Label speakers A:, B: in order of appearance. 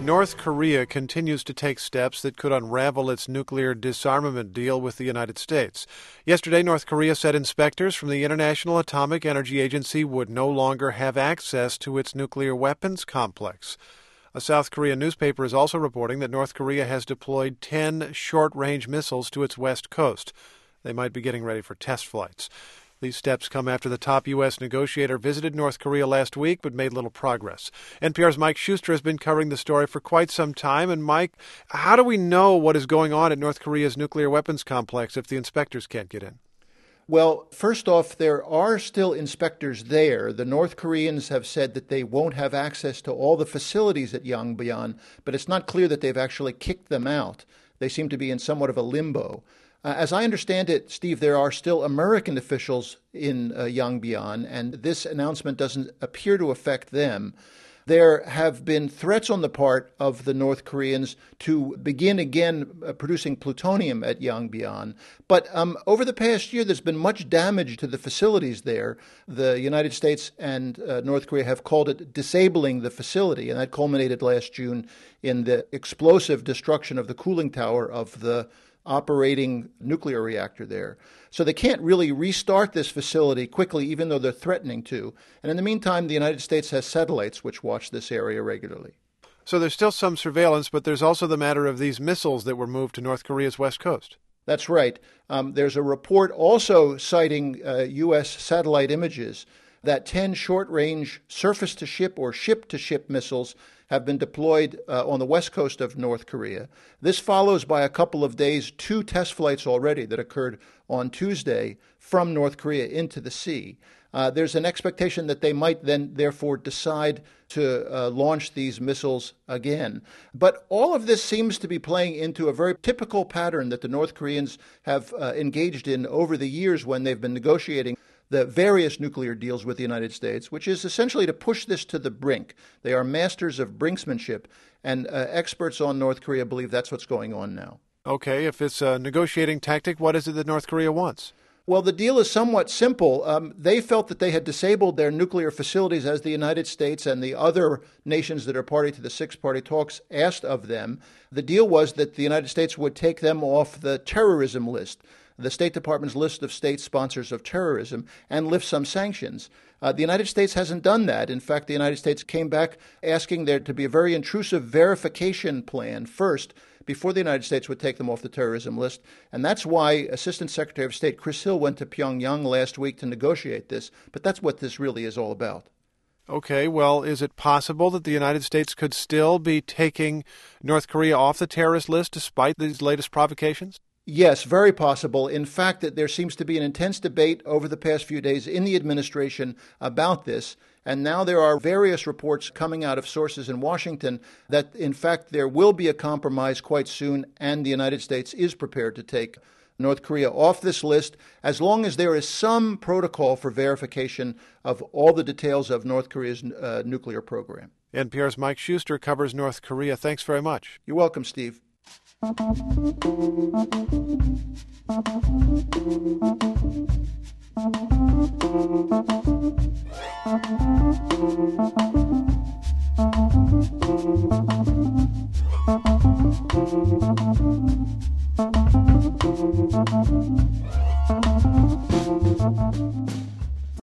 A: North Korea continues to take steps that could unravel its nuclear disarmament deal with the United States. Yesterday, North Korea said inspectors from the International Atomic Energy Agency would no longer have access to its nuclear weapons complex. A South Korean newspaper is also reporting that North Korea has deployed 10 short-range missiles to its west coast. They might be getting ready for test flights. These steps come after the top U.S. negotiator visited North Korea last week but made little progress. NPR's Mike Schuster has been covering the story for quite some time. And, Mike, how do we know what is going on at North Korea's nuclear weapons complex if the inspectors can't get in?
B: Well, first off, there are still inspectors there. The North Koreans have said that they won't have access to all the facilities at Yongbyon, but it's not clear that they've actually kicked them out. They seem to be in somewhat of a limbo. As I understand it, Steve, there are still American officials in Yongbyon, and this announcement doesn't appear to affect them. There have been threats on the part of the North Koreans to begin again producing plutonium at Yongbyon. But over the past year, there's been much damage to the facilities there. The United States and North Korea have called it disabling the facility, and that culminated last June in the explosive destruction of the cooling tower of the operating nuclear reactor there. So they can't really restart this facility quickly, even though they're threatening to. And in the meantime, the United States has satellites which watch this area regularly.
A: So there's still some surveillance, but there's also the matter of these missiles that were moved to North Korea's west coast.
B: That's right. There's a report also citing U.S. satellite images that 10 short-range surface-to-ship or ship-to-ship missiles have been deployed on the west coast of North Korea. This follows by a couple of days 2 test flights already that occurred on Tuesday from North Korea into the sea. There's an expectation that they might then therefore decide to launch these missiles again. But all of this seems to be playing into a very typical pattern that the North Koreans have engaged in over the years when they've been negotiating the various nuclear deals with the United States, which is essentially to push this to the brink. They are masters of brinksmanship, and experts on North Korea believe that's what's going on now.
A: Okay, if it's a negotiating tactic, what is it that North Korea wants?
B: Well, the deal is somewhat simple. They felt that they had disabled their nuclear facilities as the United States and the other nations that are party to the six-party talks asked of them. The deal was that the United States would take them off the terrorism list, the State Department's list of state sponsors of terrorism, and lift some sanctions. The United States hasn't done that. In fact, the United States came back asking there to be a very intrusive verification plan first before the United States would take them off the terrorism list. And that's why Assistant Secretary of State Chris Hill went to Pyongyang last week to negotiate this. But that's what this really is all about.
A: Okay, well, is it possible that the United States could still be taking North Korea off the terrorist list despite these latest provocations?
B: Yes, very possible. In fact, that there seems to be an intense debate over the past few days in the administration about this. And now there are various reports coming out of sources in Washington that, in fact, there will be a compromise quite soon, and the United States is prepared to take North Korea off this list as long as there is some protocol for verification of all the details of North Korea's nuclear program.
A: NPR's Mike Schuster covers North Korea. Thanks very much.
B: You're welcome, Steve.